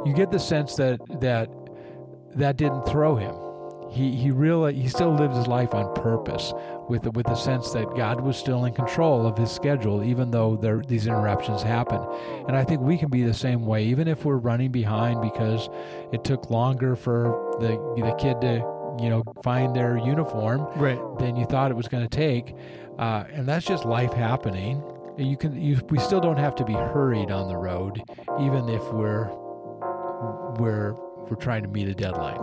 you get the sense that didn't throw him. He still lived his life on purpose, with the sense that God was still in control of his schedule, even though these interruptions happen. And I think we can be the same way, even if we're running behind because it took longer for the kid to find their uniform than you thought it was going to take, and that's just life happening. We still don't have to be hurried on the road, even if we're trying to meet a deadline.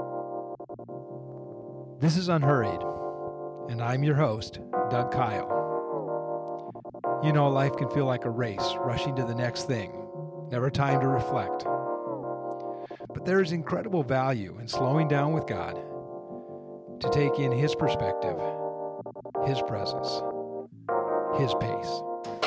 This is Unhurried, and I'm your host, Doug Kyle. Life can feel like a race, rushing to the next thing, never time to reflect. But there is incredible value in slowing down with God to take in His perspective, His presence, His pace.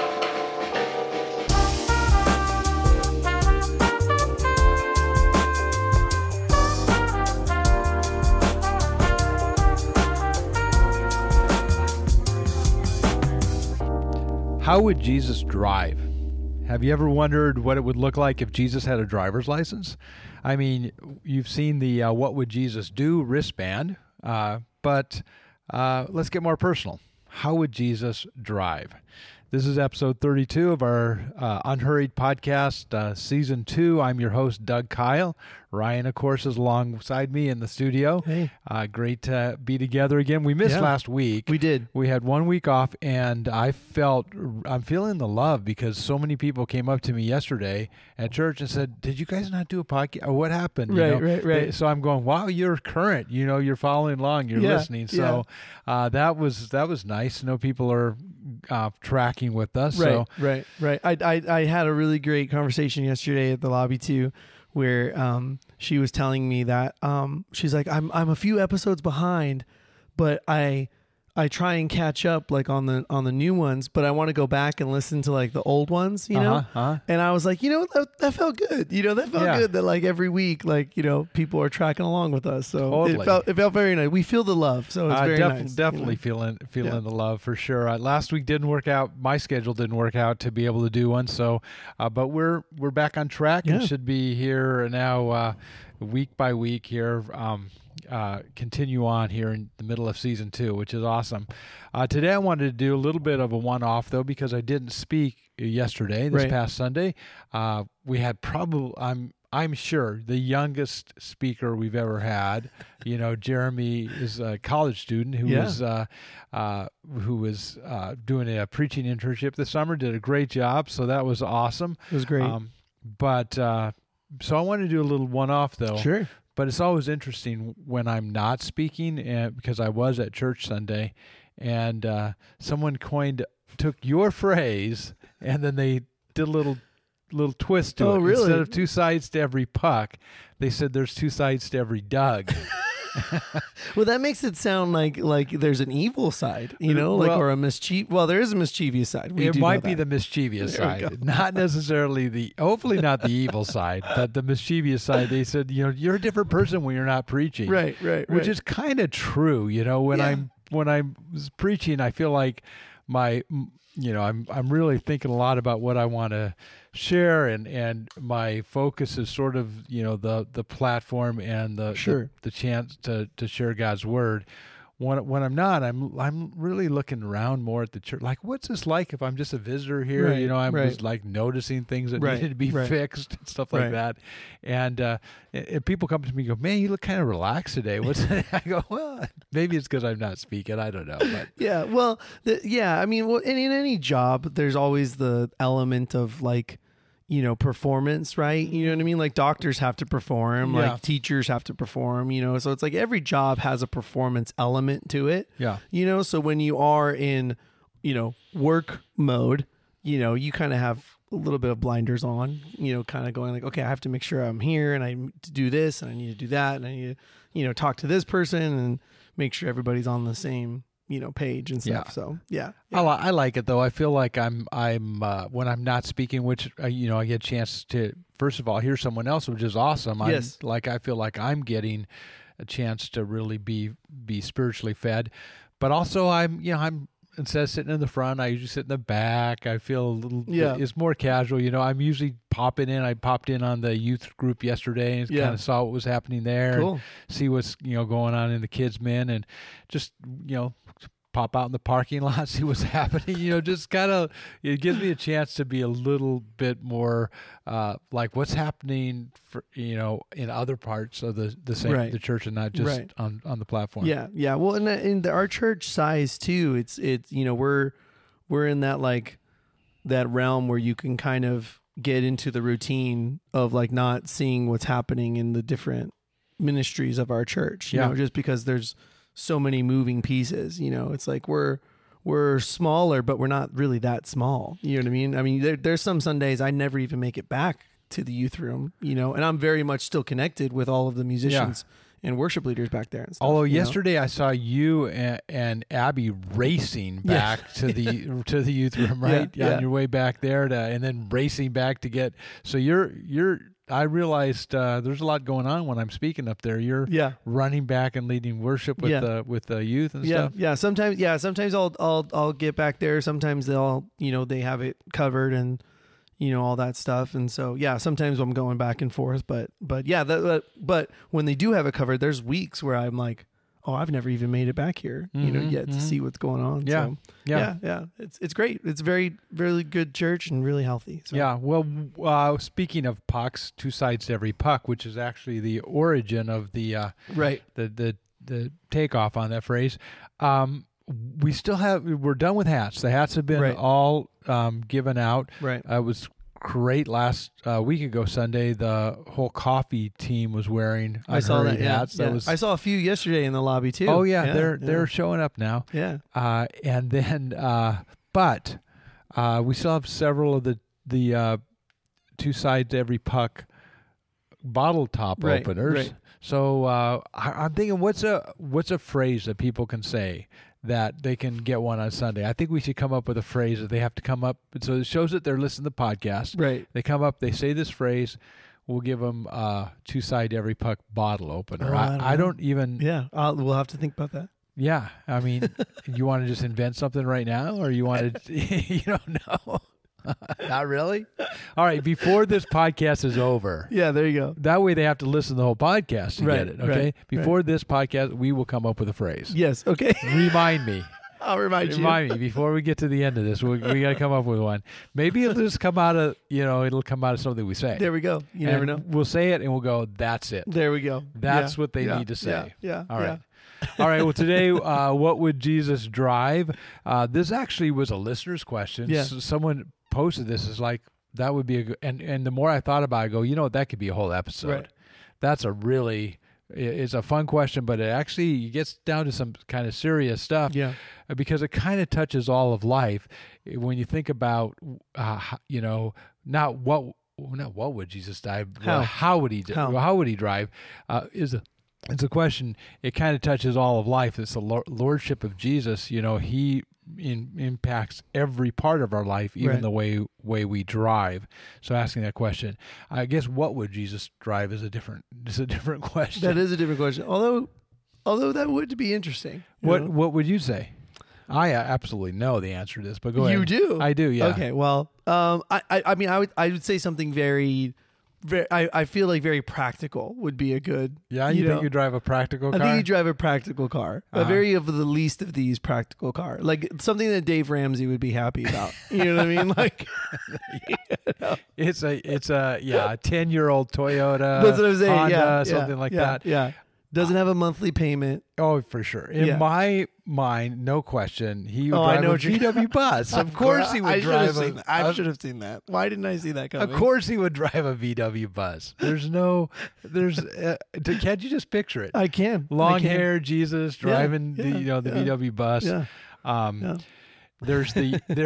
How would Jesus drive? Have you ever wondered what it would look like if Jesus had a driver's license? I mean, you've seen the What Would Jesus Do wristband, but let's get more personal. How would Jesus drive? This is episode 32 of our Unhurried podcast, season 2. I'm your host, Doug Kyle. Ryan, of course, is alongside me in the studio. Hey. Great to be together again. We missed last week. We did. We had 1 week off, and I'm feeling the love because so many people came up to me yesterday at church and said, "Did you guys not do a podcast? Or what happened?" Right. So I'm going, "Wow, you're current. You're following along. You're listening." So that was nice to know people are tracking with us. Right. I had a really great conversation yesterday at the lobby too, where she was telling me that she's like, I'm a few episodes behind, but I try and catch up like on the new ones, but I want to go back and listen to like the old ones, And I was like, that felt good. That felt good that like every week, like, people are tracking along with us. So totally. it felt very nice. We feel the love. So it's very nice. Definitely feeling the love for sure. Last week didn't work out. My schedule didn't work out to be able to do one. So, but we're back on track and should be here now, week by week here. Continue on here in the middle of season 2, which is awesome. Today I wanted to do a little bit of a one-off though, because I didn't speak yesterday, this past Sunday. We had I'm sure the youngest speaker we've ever had. Jeremy is a college student who was doing a preaching internship this summer, did a great job. So that was awesome. It was great. So I wanted to do a little one-off though. Sure. But it's always interesting when I'm not speaking, because I was at church Sunday, and someone took your phrase, and then they did a little twist to it. Really? Instead of 2 sides to every puck, they said there's 2 sides to every Doug. Well, that makes it sound like there's an evil side, or a mischief. Well, there is a mischievous side. It might be the mischievous side, not necessarily hopefully not the evil side, but the mischievous side. They said, you're a different person when you're not preaching, right. Which is kind of true. When I'm preaching, I feel like I'm really thinking a lot about what I want to share, and my focus is sort of the platform and the chance to share God's word. When I'm not, I'm really looking around more at the church. Like, what's this like if I'm just a visitor here? I'm just like noticing things that needed to be fixed and stuff like that. And people come to me and go, "Man, you look kind of relaxed today." I go, "Well, maybe it's because I'm not speaking. I don't know." But yeah, well, I mean, in any job, there's always the element of like, performance, right? You know what I mean? Like doctors have to perform, like teachers have to perform, so it's like every job has a performance element to it. Yeah. So when you are in, work mode, you kind of have a little bit of blinders on, kind of going like, okay, I have to make sure I'm here and I need to do this and I need to do that. And I need to, talk to this person and make sure everybody's on the same, page and stuff. So I like it though. I feel like I'm when I'm not speaking, which I get a chance to first of all hear someone else, which is awesome. I feel like I'm getting a chance to really be spiritually fed, but also I'm instead of sitting in the front, I usually sit in the back. I feel a little, Yeah. it's more casual. You know, I'm usually popping in. I popped in on the youth group yesterday and kind of saw what was happening there. Cool. And see what's, going on in the kids' men, and just, pop out in the parking lot, see what's happening. Just kind of, it gives me a chance to be a little bit more like what's happening for, in other parts of the same Right. the church, and not just Right. on the platform. Yeah. Well, in our church size too, it's we're in that like that realm where you can kind of get into the routine of like not seeing what's happening in the different ministries of our church. You know, just because there's so many moving pieces. It's like we're smaller, but we're not really that small. You know what I mean? I mean, there's some Sundays I never even make it back to the youth room. And I'm very much still connected with all of the musicians and worship leaders back there and stuff. Although yesterday I saw you and Abby racing back to the youth room, right? On your way back there and then racing back to get. So I realized there's a lot going on when I'm speaking up there. You're running back and leading worship with the youth and stuff. Yeah. Sometimes I'll get back there. Sometimes they'll they have it covered and all that stuff. And so sometimes I'm going back and forth. But but when they do have it covered, there's weeks where I'm like, oh, I've never even made it back here, yet to see what's going on. Yeah. So, yeah. It's great. It's very, really good church and really healthy. So. Yeah. Well, speaking of pucks, two sides to every puck, which is actually the origin of the the takeoff on that phrase. We're done with hats. The hats have been all given out. Right. It was great last week ago Sunday. The whole coffee team was wearing I saw that hats. Yeah. That was, I saw a few yesterday in the lobby too. Oh they're showing up now. Yeah. And then but we still have several of the two sides to every puck bottle top openers. Right. So I'm thinking, what's a phrase that people can say that they can get one on Sunday? I think we should come up with a phrase that they have to come up. So it shows that they're listening to the podcast. Right. They come up, they say this phrase. We'll give them two side to every puck bottle opener. Oh, I don't even. Yeah. We'll have to think about that. Yeah. I mean, you want to just invent something right now, or you want to, you don't know? Not really? All right. Before this podcast is over. Yeah, there you go. That way they have to listen to the whole podcast to get it. Okay. Before this podcast, we will come up with a phrase. Yes. Okay. Remind me. I'll remind you. Remind me before we get to the end of this. We got to come up with one. Maybe it'll just come out of, it'll come out of something we say. There we go. You never know. We'll say it and we'll go, that's it. There we go. That's what they need to say. Yeah. All right. All right. Well, today, what would Jesus drive? This actually was a listener's question. Yeah. So someone posted this as like, that would be a good, and the more I thought about it, I go, that could be a whole episode. Right. That's it's a fun question, but it actually gets down to some kind of serious stuff. Yeah. Because it kind of touches all of life. When you think about, not what would Jesus drive? How would he? How would he drive? It's a question. It kind of touches all of life. It's the lordship of Jesus. He impacts every part of our life, even the way we drive. So asking that question, I guess, what would Jesus drive is a different question. That is a different question. Although that would be interesting. What would you say? I absolutely know the answer to this, but go ahead. You do? I do. Yeah. Okay. Well, I mean, I would say something very. I feel like very practical would be a good. Yeah, you think you drive a practical car? I think you drive a practical car, a very of the least of these practical car, like something that Dave Ramsey would be happy about. You know what I mean? Like, it's a 10-year-old Toyota. That's what I'm saying. Honda, something like that. Yeah. Doesn't have a monthly payment. Oh, for sure. In my mind, no question, he would drive a VW bus. Of course he would drive I should have seen that. Why didn't I see that coming? Of course he would drive a VW bus. There's can't you just picture it? I can. Long hair Jesus driving the VW bus. Yeah. There's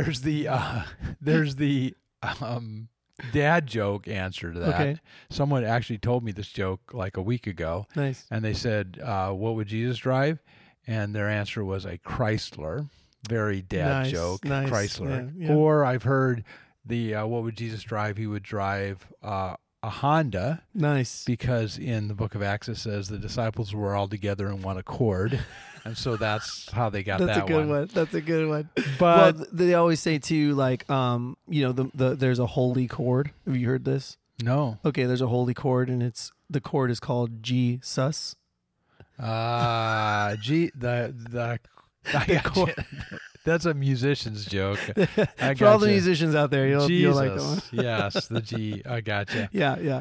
the dad joke answer to that. Okay. Someone actually told me this joke like a week ago. Nice. And they said, what would Jesus drive? And their answer was a Chrysler. Very dad joke. Nice. Chrysler. Yeah. Or I've heard what would Jesus drive? He would drive a Honda. Nice. Because in the book of Acts it says the disciples were all together in one accord, and so that's how they got That's that a good one. one. That's a good one. But well, they always say too, like, there's a holy chord. Have you heard this? no, Okay, there's a holy chord, and the chord is called G sus. I got you. That's a musician's joke. I For all the gotcha. musicians out there, you'll like that one. Yes, the G. I gotcha. Yeah.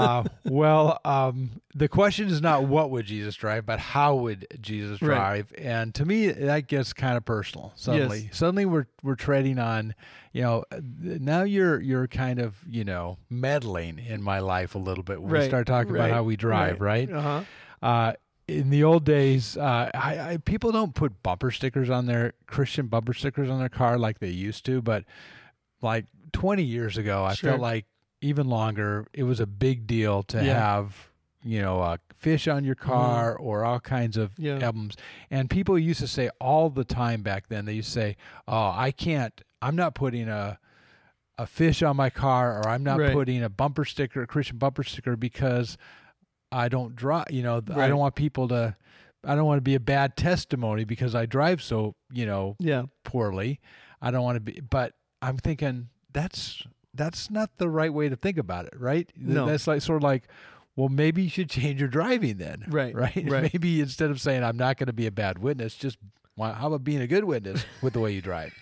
The question is not what would Jesus drive, but how would Jesus drive? Right. And to me, that gets kind of personal. Suddenly, we're treading on. Now you're kind of meddling in my life a little bit when we start talking about how we drive, right? Uh-huh. In the old days, people don't put bumper stickers on their Christian bumper stickers on their car like they used to, but like 20 years ago, I felt like even longer, it was a big deal to have, a fish on your car or all kinds of emblems. And people used to say all the time back then, they used to say, oh, I'm not putting a fish on my car, or I'm not putting a bumper sticker, a Christian bumper sticker, because I don't drive, I don't want I don't want to be a bad testimony because I drive so, poorly. I don't want to be, but I'm thinking that's not the right way to think about it, right? No. That's like sort of like, well, maybe you should change your driving then. Right. Maybe instead of saying I'm not going to be a bad witness, just how about being a good witness with the way you drive?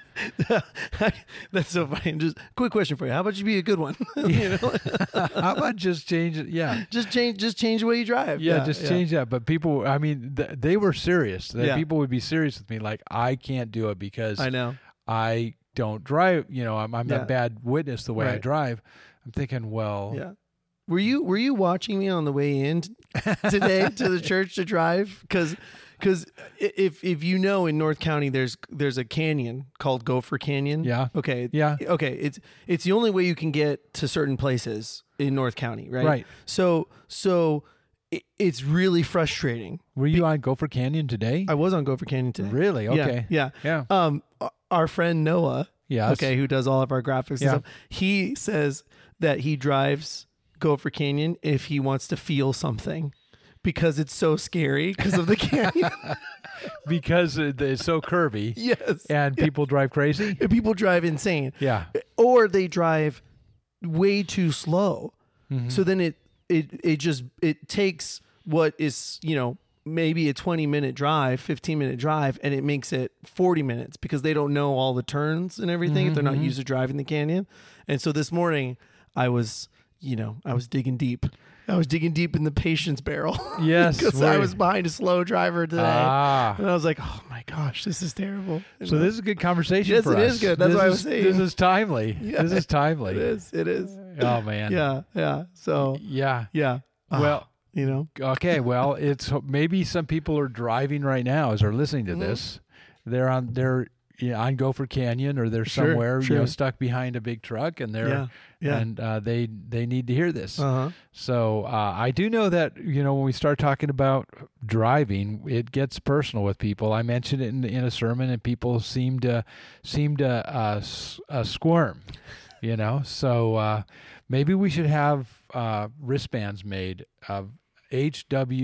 That's so funny. Just quick question for you: how about you be a good one? How about just change it? Yeah, just change the way you drive. Change that. But people, I mean, they were serious. People would be serious with me, like I can't do it because I know I don't drive. I'm a bad witness the way I drive. I'm thinking, well, Were you watching me on the way in today to the church to drive? Because if in North County there's a canyon called Gopher Canyon. Yeah. Okay. Yeah. Okay. It's the only way you can get to certain places in North County, right? Right. So it's really frustrating. Were you on Gopher Canyon today? I was on Gopher Canyon today. Really? Okay. Yeah. Our friend Noah. Yes. Okay. Who does all of our graphics and stuff? He says that he drives Gopher Canyon if he wants to feel something. Because it's so scary because of the canyon. Because it's so curvy. Yes. And people drive crazy? And people drive insane. Yeah. Or they drive way too slow. Mm-hmm. So then it takes what is, maybe a 20-minute drive, 15-minute drive, and it makes it 40 minutes because they don't know all the turns and everything if they're not used to driving the canyon. And so this morning I was digging deep. I was digging deep in the patience barrel. Yes. Because I was behind a slow driver today. And I was like, oh my gosh, this is terrible. So this is a good conversation for us. Yes, it is good. That's what I was saying. This is timely. Yeah, this is timely. It is. Oh, man. Yeah. So. Yeah. Yeah. Well. Okay, well, it's maybe some people are driving right now as they're listening to this. They're on Gopher Canyon, or they're somewhere stuck behind a big truck, and they're and they need to hear this. Uh-huh. So I do know that when we start talking about driving, it gets personal with people. I mentioned it in a sermon, and people seem to squirm. So maybe we should have wristbands made of HWJD ?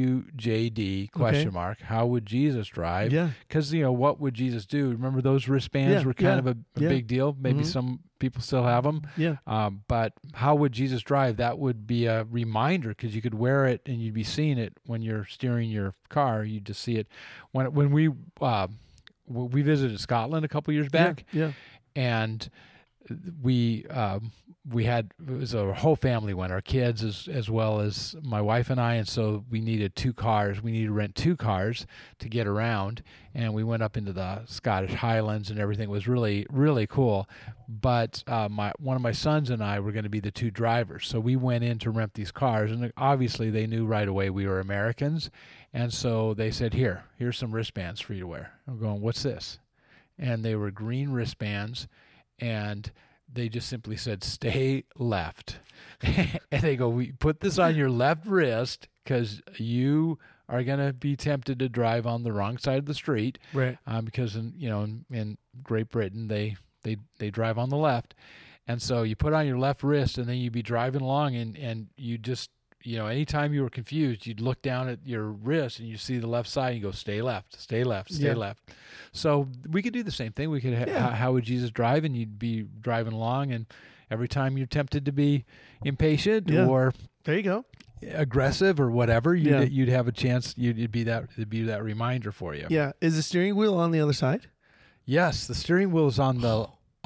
How would Jesus drive? Yeah. Because what would Jesus do? Remember those wristbands were kind of a big deal. Maybe some people still have them. Yeah. But how would Jesus drive? That would be a reminder, because you could wear it and you'd be seeing it when you're steering your car. You just see it when we visited Scotland a couple years back. Yeah. And we had, it was a whole family went, our kids as well as my wife and I, and so we needed 2 cars. We needed to rent 2 cars to get around, and we went up into the Scottish Highlands, and everything was really, really cool. But one of my sons and I were going to be the 2 drivers, so we went in to rent these cars, and obviously they knew right away we were Americans, and so they said, here's some wristbands for you to wear. I'm going, what's this? And they were green wristbands, and they just simply said, stay left. And they go, we put this on your left wrist because you are going to be tempted to drive on the wrong side of the street. Right. Because in Great Britain, they drive on the left. And so you put on your left wrist, and then you'd be driving along, and you just, anytime you were confused, you'd look down at your wrist and you see the left side and you go, stay left, stay left, stay left. So we could do the same thing. We could, how would Jesus drive? And you'd be driving along, and every time you're tempted to be impatient or there you go, aggressive or whatever, you'd have a chance. It'd be that reminder for you. Yeah. Is the steering wheel on the other side? Yes, the steering wheel is on the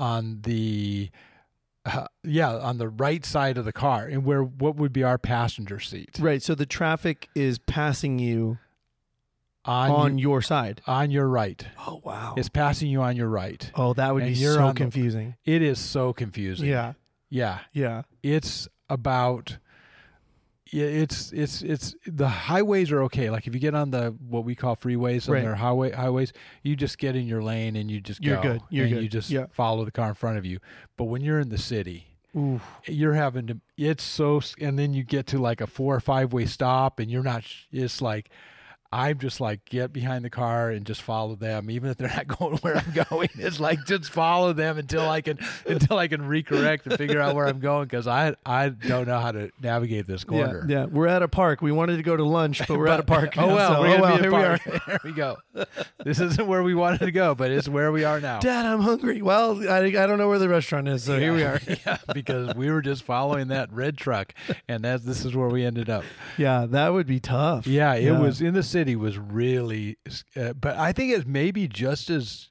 right side of the car, and what would be our passenger seat. Right. So the traffic is passing you on your side. On your right. Oh, wow. It's passing you on your right. Oh, that would be so confusing. It is so confusing. Yeah. Yeah. Yeah. It's about... It's the highways are okay. Like if you get on the what we call freeways, and they're highways, you just get in your lane and you just You're go. good. You're good. You just follow the car in front of you. But when you're in the city, you're having to. It's so, and then you get to like a 4 or 5 way stop, and you're not. It's like I'm just like get behind the car and just follow them, even if they're not going where I'm going. It's like just follow them until I can recorrect and figure out where I'm going, because I don't know how to navigate this corner. Yeah, we're at a park. We wanted to go to lunch, but we're at a park. Here we are. There we go. This isn't where we wanted to go, but it's where we are now. Dad, I'm hungry. Well, I don't know where the restaurant is, so here we are. Yeah, because we were just following that red truck, and this is where we ended up. Yeah, that would be tough. Yeah, it was in the city was really, but I think it's maybe just as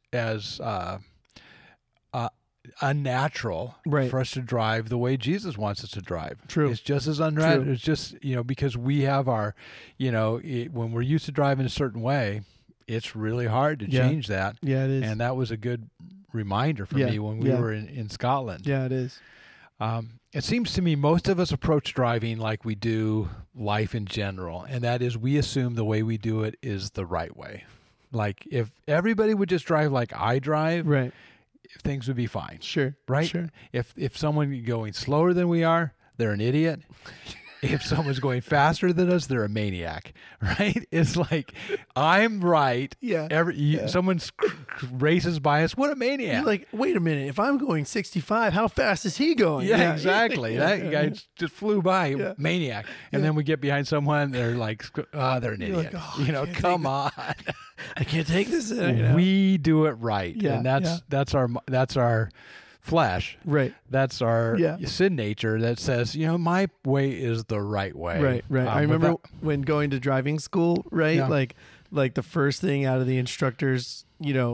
unnatural for us to drive the way Jesus wants us to drive. True. It's just as unnatural. It's just, because we have our, when we're used to driving a certain way, it's really hard to change that. Yeah, it is. And that was a good reminder for me when we were in Scotland. Yeah, it is. It seems to me most of us approach driving like we do life in general, and that is we assume the way we do it is the right way. Like if everybody would just drive like I drive, right, things would be fine. Sure. Right? Sure. If someone going slower than we are, they're an idiot. If someone's going faster than us, they're a maniac, right? It's like, I'm right. Yeah. Someone races by us. What a maniac. You're like, wait a minute. If I'm going 65, how fast is he going? Yeah, exactly. That guy just flew by. Maniac. And then we get behind someone. They're like, they're an idiot. Like, come on. I can't take this. We do it right. Yeah, and that's our flesh. Right. That's our sin nature that says, my way is the right way. Right. I remember when going to driving school, right? Yeah. Like the first thing out of the instructor's,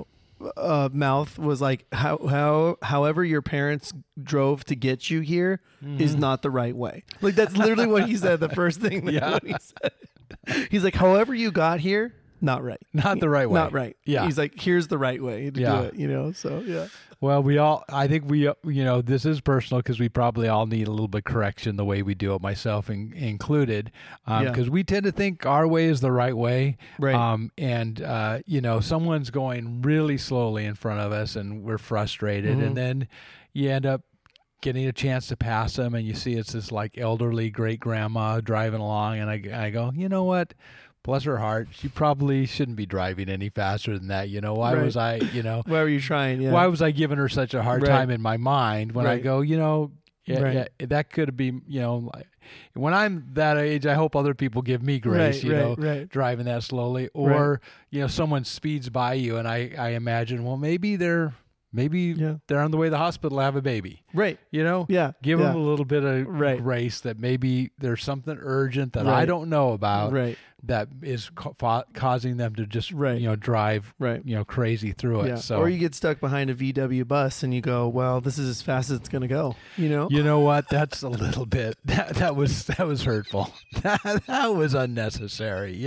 mouth was like, however your parents drove to get you here is not the right way. Like that's literally what he said. The first thing that he said. He's like, however you got here, not right. Not the right way. Not right. Yeah. He's like, here's the right way to do it, so yeah. Well, I think this is personal because we probably all need a little bit correction the way we do it, myself included, because we tend to think our way is the right way. Right. And someone's going really slowly in front of us and we're frustrated. And then you end up getting a chance to pass them and you see it's this like elderly great grandma driving along. And I go, you know what? Bless her heart, she probably shouldn't be driving any faster than that. Why was I, why were you trying? Yeah. Why was I giving her such a hard time in my mind when I go, that could be, when I'm that age, I hope other people give me grace, driving that slowly. Or, someone speeds by you and I imagine, well, maybe they're on the way to the hospital to have a baby. Right. Give them a little bit of grace that maybe there's something urgent that I don't know about that is causing them to just, drive, crazy through it. Yeah. So, or you get stuck behind a VW bus and you go, well, this is as fast as it's going to go, You know what? That's a little bit, that was hurtful. That was unnecessary,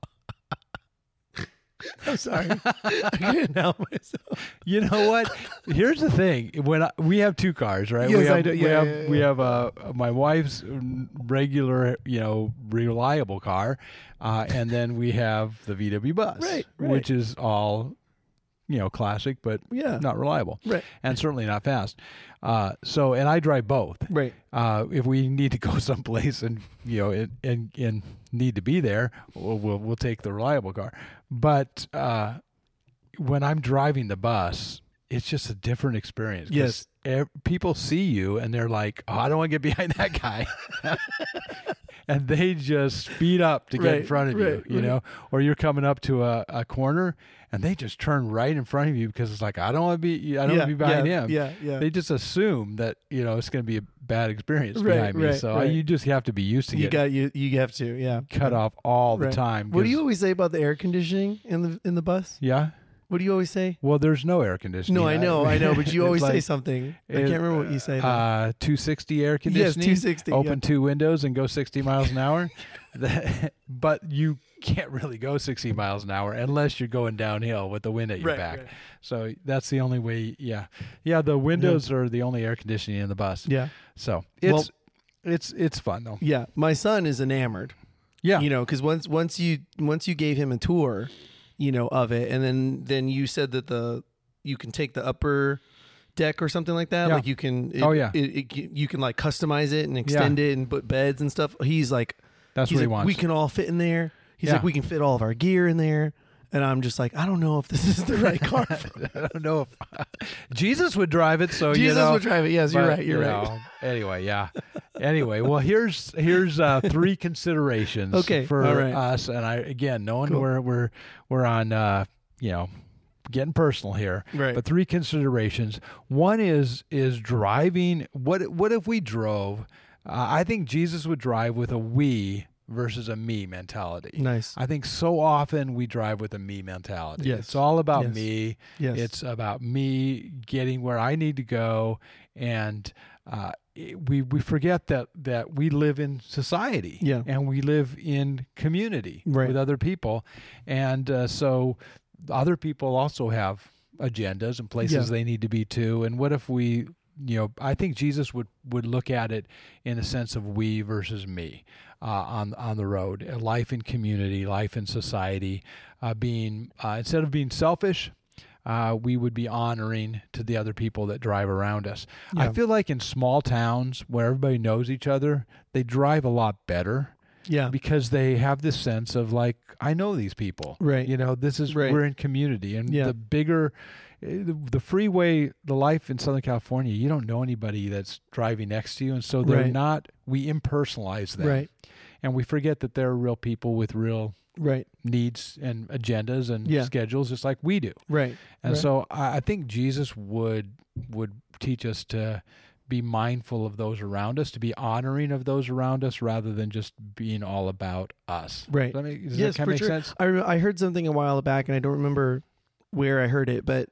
I'm sorry. I couldn't help myself. You know what? Here's the thing. We have two cars, right? Yes, I do. We have my wife's regular, reliable car, and then we have the VW bus, right. which is all, classic, but not reliable, right, and certainly not fast. And I drive both, right. If we need to go someplace and and need to be there, we'll take the reliable car. But when I'm driving the bus, it's just a different experience. 'Cause Yes. People see you and they're like, oh, I don't want to get behind that guy. And they just speed up to get in front of you, you know, or you're coming up to a corner and they just turn right in front of you because it's like, I don't want to be behind him. Yeah. They just assume that, you know, it's going to be a bad experience behind me. So you just have to be used to you have to, cut off all the time. What do you always say about the air conditioning in the bus? Yeah. What do you always say? Well, there's no air conditioning. No, I know, but you always say something. I can't remember what you say. 260 air conditioning. Yes, 260. Open 2 windows and go 60 miles an hour. But you can't really go 60 miles an hour unless you're going downhill with the wind at your back. Right. So that's the only way. Yeah. The windows are the only air conditioning in the bus. Yeah. So it's fun though. Yeah, my son is enamored. Yeah. You know, because once you gave him a tour, you know, of it, and then you said that you can take the upper deck or something like that. Yeah. Like you can. You can like customize it and extend it and put beds and stuff. He's like, that's what he wants. We can all fit in there. He's like, we can fit all of our gear in there. And I'm just like, I don't know if this is the right car. I don't know if Jesus would drive it. So Jesus would drive it. Yes, you're right. You're right. Anyway, yeah. Anyway, well, here's 3 considerations for us. And knowing we're on, you know, getting personal here. Right. But 3 considerations. One is driving. What if we drove? I think Jesus would drive with a we versus a me mentality. Nice. I think so often we drive with a me mentality. Yes. It's all about me. Yes. It's about me getting where I need to go, and we forget that we live in society. Yeah. And we live in community with other people, and so other people also have agendas and places they need to be too. And what if we, you know, I think Jesus would look at it in a sense of we versus me on the road, life in community, life in society, being instead of being selfish, we would be honoring to the other people that drive around us. Yeah. I feel like in small towns where everybody knows each other, they drive a lot better. Yeah. Because they have this sense of like, I know these people. Right. You know, this is, we're in community. And the bigger, the freeway, the life in Southern California, you don't know anybody that's driving next to you. And so they're not, we impersonalize them. Right. And we forget that they're real people with real needs and agendas and schedules, just like we do. Right. And so I think Jesus would teach us to be mindful of those around us, to be honoring of those around us, rather than just being all about us. Right. Does that kind of make sense? I heard something a while back, and I don't remember where I heard it, but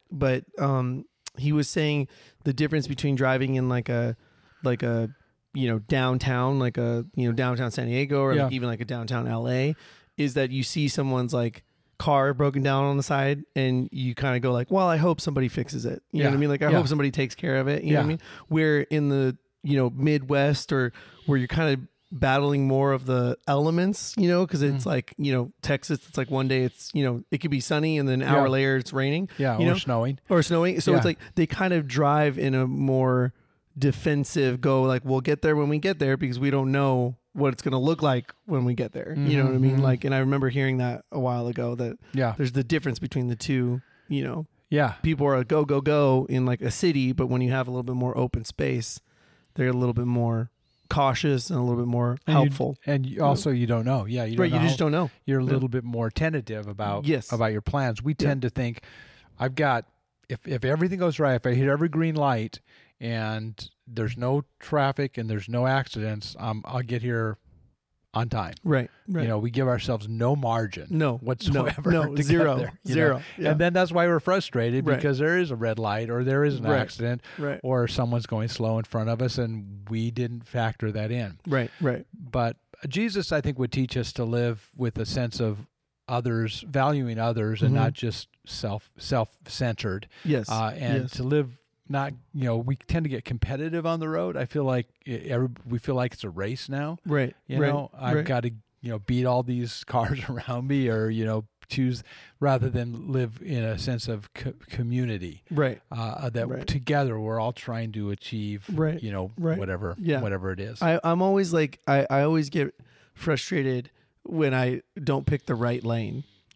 he was saying the difference between driving in like a you know, downtown, like a, you know, downtown San Diego, or like even like a downtown LA, is that you see someone's like car broken down on the side and you kind of go like, well, I hope somebody fixes it. You know what I mean? Like, I hope somebody takes care of it. You know what I mean? Where in the, you know, Midwest, or where you're kind of battling more of the elements, you know, because it's like, you know, Texas, it's like one day it's, you know, it could be sunny and then an hour later it's raining. Yeah. You know? Snowing. So it's like they kind of drive in a more defensive, go like, we'll get there when we get there because we don't know what it's going to look like when we get there. You know what I mean? Like, and I remember hearing that a while ago, that there's the difference between the two, you know. Yeah. People are a go in like a city, but when you have a little bit more open space, they're a little bit more cautious and a little bit more helpful. You don't know. Yeah. You just don't know. You're a little bit more tentative about your plans. We tend to think, I've got, if everything goes right, if I hit every green light and there's no traffic and there's no accidents, I'll get here on time. Right. You know, we give ourselves no margin whatsoever. No, zero. Yeah. And then that's why we're frustrated, because there is a red light or there is an accident or someone's going slow in front of us and we didn't factor that in. Right. But Jesus, I think, would teach us to live with a sense of others, valuing others, and not just self-centered. Yes. To live, not, you know, we tend to get competitive on the road. I feel like we feel like it's a race now. Right. You know, I've got to, you know, beat all these cars around me, or, you know, choose, rather than live in a sense of community. Right. Together we're all trying to achieve, you know, whatever it is. I'm always like, I always get frustrated when I don't pick the right lane.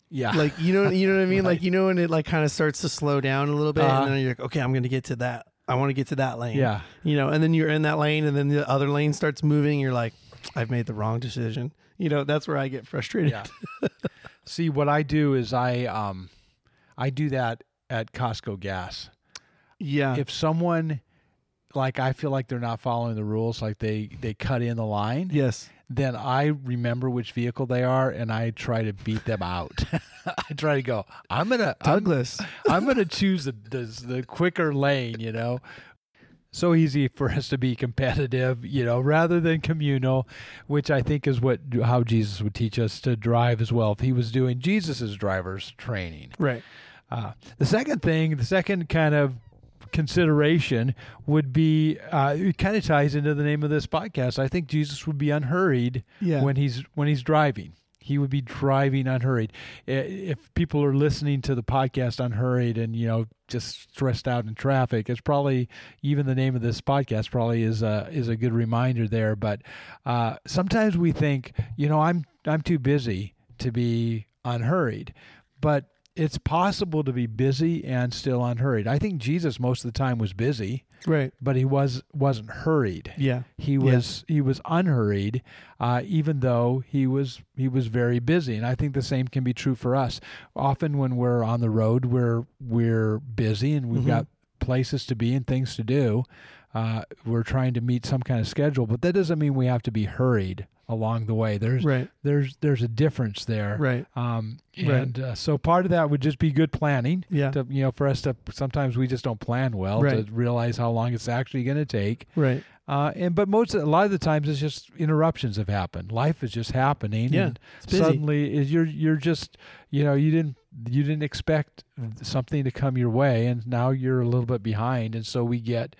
Yeah. Like, you know what I mean? Right. Like, you know, when it like kind of starts to slow down a little bit and then you're like, okay, I'm going to get to that. I want to get to that lane. Yeah. You know, and then you're in that lane and then the other lane starts moving. You're like, I've made the wrong decision. You know, that's where I get frustrated. Yeah. See, what I do is I do that at Costco gas. Yeah. If someone, like, I feel like they're not following the rules, like they cut in the line, Yes. then I remember which vehicle they are and I try to beat them out. I try to go, I'm Douglas. I'm going to choose the quicker lane, you know. So easy for us to be competitive, you know, rather than communal, which I think is how Jesus would teach us to drive as well if he was doing Jesus's driver's training. Right. The second kind of consideration would be, it kind of ties into the name of this podcast. I think Jesus would be unhurried when he's driving. He would be driving unhurried. If people are listening to the podcast unhurried and, you know, just stressed out in traffic, it's probably, even the name of this podcast probably is a good reminder there. But sometimes we think, you know, I'm too busy to be unhurried, but it's possible to be busy and still unhurried. I think Jesus most of the time was busy, Right. but he wasn't hurried. Yeah. He was unhurried, even though he was very busy. And I think the same can be true for us. Often when we're on the road, we're busy and we've got places to be and things to do. We're trying to meet some kind of schedule, but that doesn't mean we have to be hurried along the way. There's a difference there. Right. So part of that would just be good planning. Yeah. To, you know, for us to, sometimes we just don't plan well to realize how long it's actually going to take. Right. But a lot of the times it's just interruptions have happened. Life is just happening. Yeah. And It's busy. suddenly you're just, you know, you didn't expect something to come your way, and now you're a little bit behind, and so we get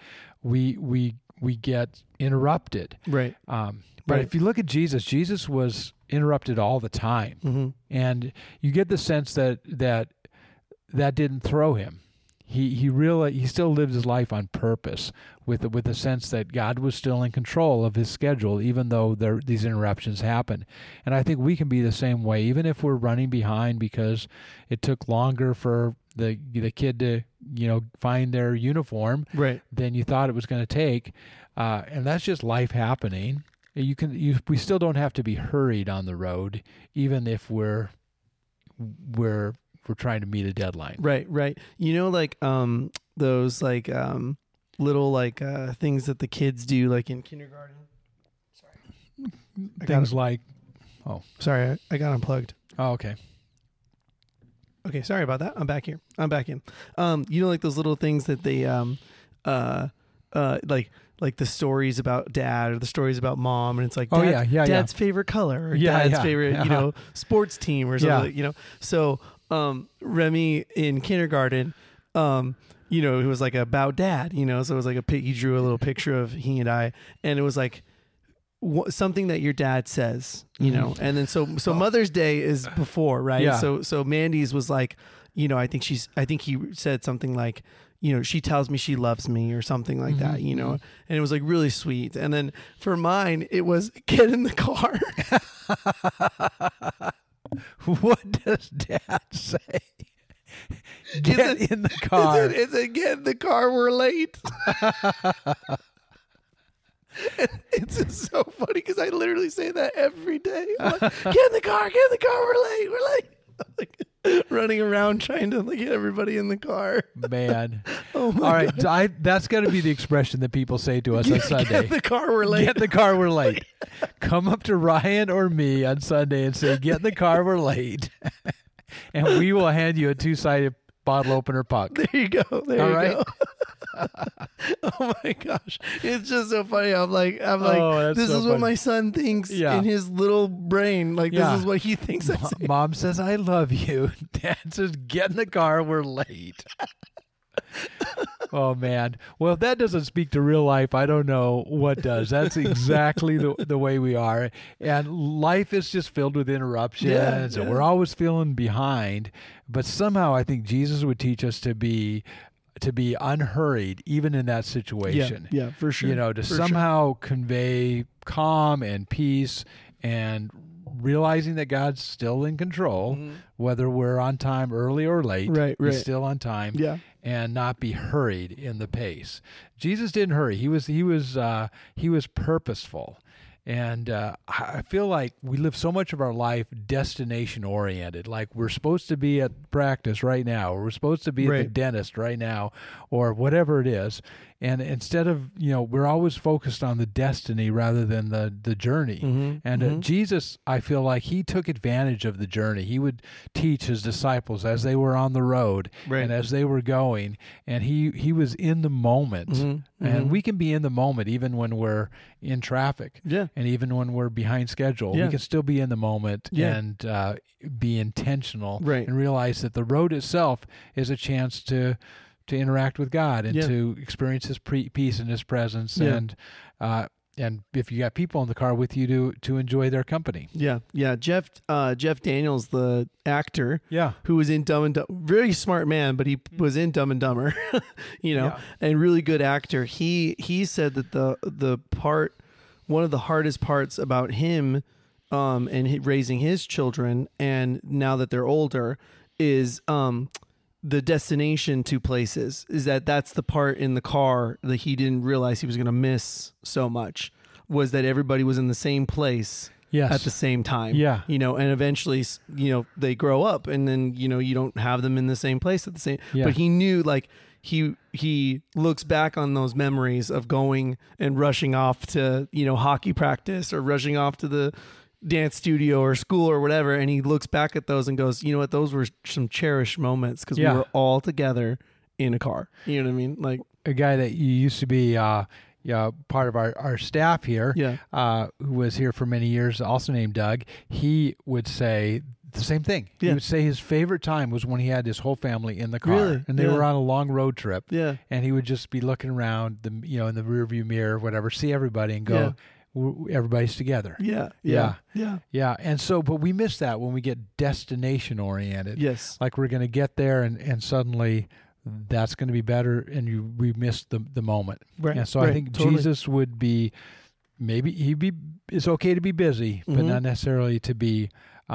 interrupted. Right. But if you look at Jesus was interrupted all the time. Mm-hmm. And you get the sense that didn't throw him. He still lived his life on purpose with the sense that God was still in control of his schedule, even though these interruptions happen. And I think we can be the same way, even if we're running behind because it took longer for the kid to, you know, find their uniform than you thought it was going to take. And that's just life happening. We still don't have to be hurried on the road, even if we're trying to meet a deadline. Right. You know, like those like little like things that the kids do, like in kindergarten. Sorry. Things like, sorry, I got unplugged. Oh, okay. Okay, sorry about that. I'm back here. I'm back in. You know, like those little things that they like the stories about dad or the stories about mom, and it's like dad's favorite color or dad's favorite, you know, sports team or something, you know. So Remy in kindergarten, you know, it was like about dad, you know, so it was like he drew a little picture of he and I, and it was like something that your dad says, you know, and then so Mother's Day is before, right? Yeah. So Mandy's was like, you know, I think he said something like, you know, she tells me she loves me or something like that, you know, and it was like really sweet. And then for mine, it was get in the car. What does dad say? Get in the car. It's a get in the car, we're late. It's just so funny because I literally say that every day. I'm like, get in the car, we're late. Like, running around trying to get everybody in the car. Man. Oh my All right, that's got to be the expression that people say to us on Sunday. Get in the car, we're late. Get in the car, we're late. Come up to Ryan or me on Sunday and say, get in the car, we're late. And we will hand you a 2-sided bottle opener puck. There you go. All right? Go. Oh my gosh. It's just so funny. I'm like, this is what my son thinks in his little brain. Like, this is what he thinks. Mom says, I love you. Dad says, get in the car, we're late. Oh, man. Well, if that doesn't speak to real life, I don't know what does. That's exactly the way we are. And life is just filled with interruptions, and we're always feeling behind. But somehow I think Jesus would teach us to be unhurried, even in that situation. Yeah, for sure. You know, to somehow convey calm and peace and realizing that God's still in control, whether we're on time early or late. Right. He's still on time. Yeah. And not be hurried in the pace. Jesus didn't hurry. He was purposeful. And I feel like we live so much of our life destination oriented. Like we're supposed to be at practice right now, or we're supposed to be at the dentist right now, or whatever it is. And instead of, we're always focused on the destiny rather than the journey. And Jesus, I feel like he took advantage of the journey. He would teach his disciples as they were on the road and as they were going. And he was in the moment. And we can be in the moment even when we're in traffic. Yeah. And even when we're behind schedule. We can still be in the moment and be intentional and realize that the road itself is a chance to interact with God and to experience His peace and His presence, and if you got people in the car with you to enjoy their company. Yeah. Jeff Daniels, the actor, who was in Dumb and Dumber, very smart man, but he was in Dumb and Dumber, and really good actor. He said that one of the hardest parts about him, and raising his children, and now that they're older, is the destination to places, is that's the part in the car that he didn't realize he was going to miss so much, was that everybody was in the same place at the same time. Yeah. And eventually, they grow up and then, you don't have them in the same place at the same, but he knew, like, he looks back on those memories of going and rushing off to, hockey practice or rushing off to the dance studio or school or whatever, and he looks back at those and goes, you know what, those were some cherished moments because we were all together in a car. You know what I mean? Like a guy that used to be part of our staff here, who was here for many years, also named Doug, he would say the same thing. He would say his favorite time was when he had his whole family in the car, and they were on a long road trip, and he would just be looking around in the rearview mirror, whatever, see everybody and go, everybody's together. Yeah. And so, but we miss that when we get destination oriented. Yes. Like we're going to get there and suddenly that's going to be better, and we miss the moment. Right. And so I think Jesus would be, it's okay to be busy, but not necessarily to be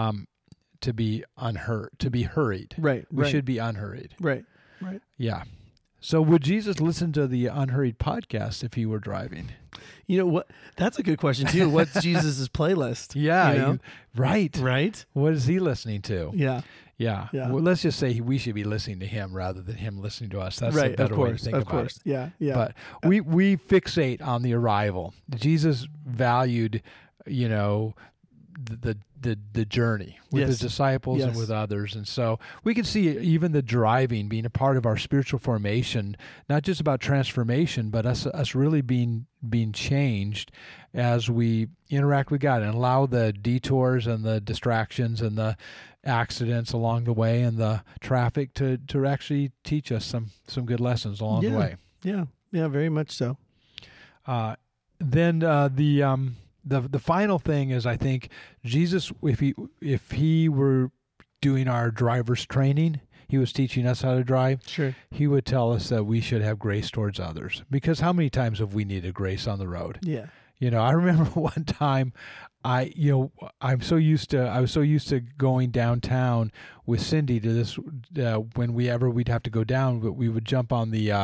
hurried. Right. We should be unhurried. Right. Yeah. So would Jesus listen to the Unhurried podcast if he were driving? You know what? That's a good question too. What's Jesus's playlist? Yeah. Right. Right. What is he listening to? Yeah. Well, let's just say we should be listening to him rather than him listening to us. That's a better way to think about it. Yeah. But we fixate on the arrival. Jesus valued, the journey with his disciples and with others. And so we can see even the driving being a part of our spiritual formation, not just about transformation, but us really being changed as we interact with God and allow the detours and the distractions and the accidents along the way and the traffic to actually teach us some good lessons along the way. Yeah, very much so. Then the final thing is, I think Jesus, if he were doing our driver's training, he was teaching us how to drive. Sure. He would tell us that we should have grace towards others, because how many times have we needed grace on the road? Yeah. I remember one time I was so used to going downtown with Cindy to this, when we'd have to go down, but we would jump on the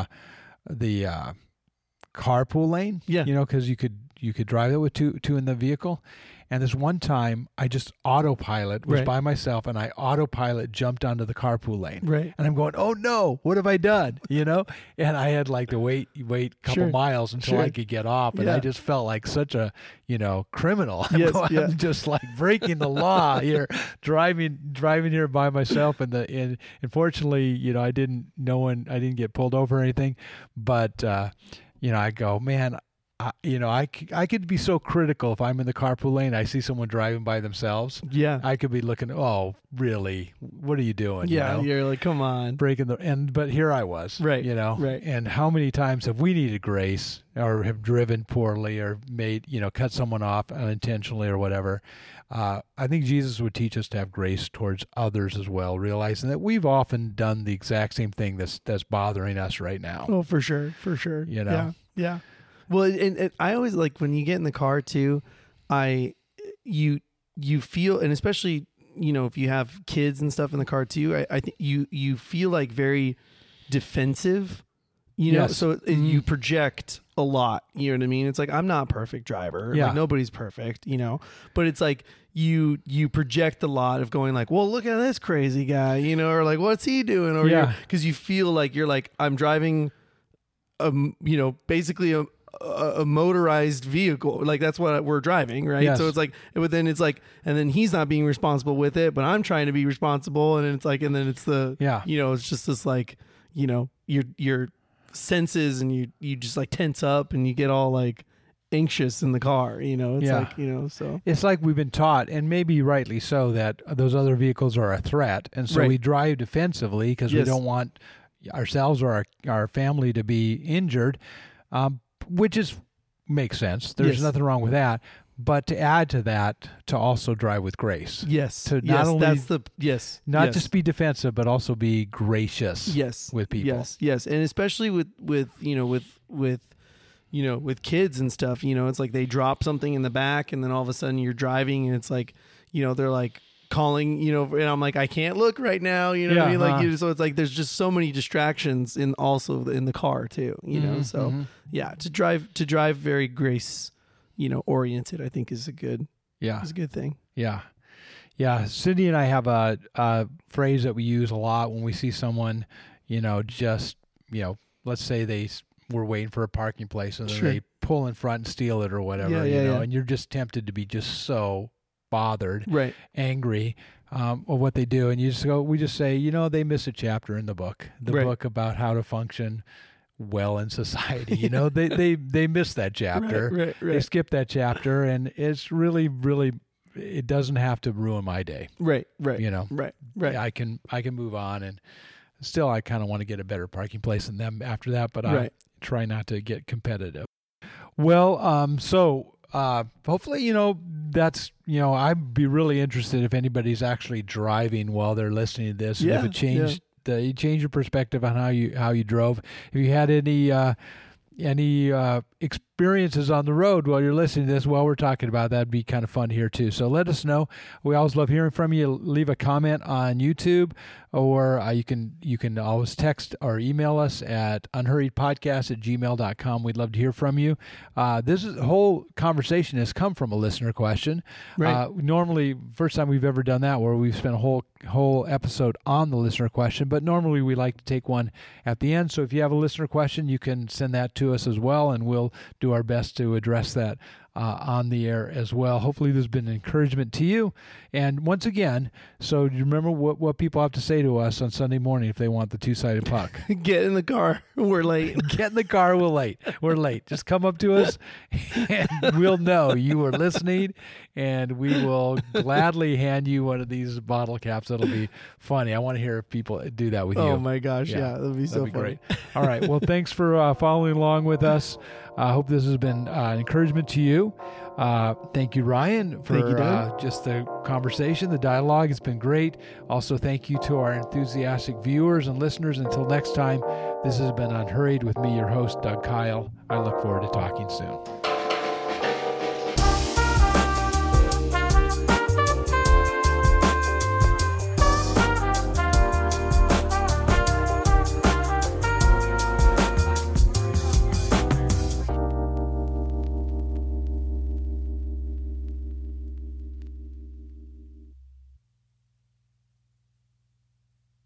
carpool lane. Yeah. Because you could drive it with two in the vehicle. And this one time, I just autopilot, was by myself, and I autopilot jumped onto the carpool lane. Right. And I'm going, oh no, what have I done? And I had to wait a couple miles until I could get off. And I just felt like such a, criminal. I'm just like breaking the law here, driving here by myself. And unfortunately, I didn't get pulled over or anything. But, I go, man, I could be so critical if I'm in the carpool lane. I see someone driving by themselves. Yeah, I could be looking. Oh, really? What are you doing? Yeah, you're like, come on, breaking but here I was. Right. Right. And how many times have we needed grace, or have driven poorly, or made cut someone off unintentionally or whatever? I think Jesus would teach us to have grace towards others as well, realizing that we've often done the exact same thing that's bothering us right now. Oh, for sure. Yeah. Well, and I always like when you get in the car too, you you feel, and especially, you know, if you have kids and stuff in the car too, I think you feel like very defensive, you know, Yes. so you project a lot, you know what I mean? It's like, I'm not a perfect driver. Yeah. Like, nobody's perfect, you know, but it's like you project a lot of going like, well, look at this crazy guy, you know, or like, what's he doing? Or Yeah. because you feel like you're like, I'm driving, you know, basically a motorized vehicle. Like, that's what we're driving, right? Yes. So it's like, but then it's like, and then he's not being responsible with it, but I'm trying to be responsible. And it's like, and then it's the, Yeah. you know, it's just this like, you know, your senses, and you just like tense up and you get all like anxious in the car, you know. It's Yeah. like, you know, so It's like we've been taught, and maybe rightly so, that those other vehicles are a threat. And so Right. we drive defensively because we Yes. don't want ourselves or our family to be injured, which makes sense. There's Yes. nothing wrong with that. But to add to that, to also drive with grace. yes, To not yes, only- that's the yes, Not yes. just be defensive, but also be gracious yes with people. yes, and especially with you know, with you know, with kids and stuff, you know, it's like they drop something in the back, and then all of a sudden you're driving, and it's like, you know, they're like calling, you know, and I'm like, I can't look right now, you know what I Yeah, mean? Like, huh. you, so it's like there's just so many distractions also in the car too, you know. So mhm. yeah, to drive very grace, you know, oriented, I think is a good Yeah. thing. Yeah. Yeah. Cindy and I have a phrase that we use a lot when we see someone, you know, just, you know, let's say we're waiting for a parking place and then Sure. they pull in front and steal it or whatever, Yeah, you yeah, know, yeah. and you're just tempted to be just so bothered, Right. angry of what they do. And we just say, you know, they miss a chapter in the book Right. about how to function well in society. You know, they miss that chapter. Right. They skip that chapter, and it's really, really, it doesn't have to ruin my day. Right. You know, Right. I can move on, and still I kind of want to get a better parking place than them after that, but I Right. try not to get competitive. Well, so hopefully, you know, that's, you know, I'd be really interested if anybody's actually driving while they're listening to this, and Yeah, if it changed you change your perspective on how you drove. If you had any experiences on the road while you're listening to this while we're talking about, that'd be kind of fun here too. So let us know. We always love hearing from you. Leave a comment on YouTube, or you can always text or email us at unhurriedpodcast@gmail.com. We'd love to hear from you. This whole conversation has come from a listener question. Right. Normally, first time we've ever done that, where we've spent a whole episode on the listener question, but normally we like to take one at the end. So if you have a listener question, you can send that to us as well, and we'll do our best to address that on the air as well. Hopefully there's been an encouragement to you. And once again, so do you remember what people have to say to us on Sunday morning if they want the two-sided puck? Get in the car. We're late. Get in the car. We're late. Just come up to us, and we'll know you were listening, and we will gladly hand you one of these bottle caps. That'll be funny. I want to hear if people do that with you. Oh my gosh. Yeah. That'd be so That'd be funny. great. All right. Well, thanks for following along with us. I hope this has been an encouragement to you. Thank you, Ryan, for Thank you, Doug. just the conversation, the dialogue. It's been great. Also, thank you to our enthusiastic viewers and listeners. Until next time, this has been Unhurried with me, your host, Doug Kyle. I look forward to talking soon.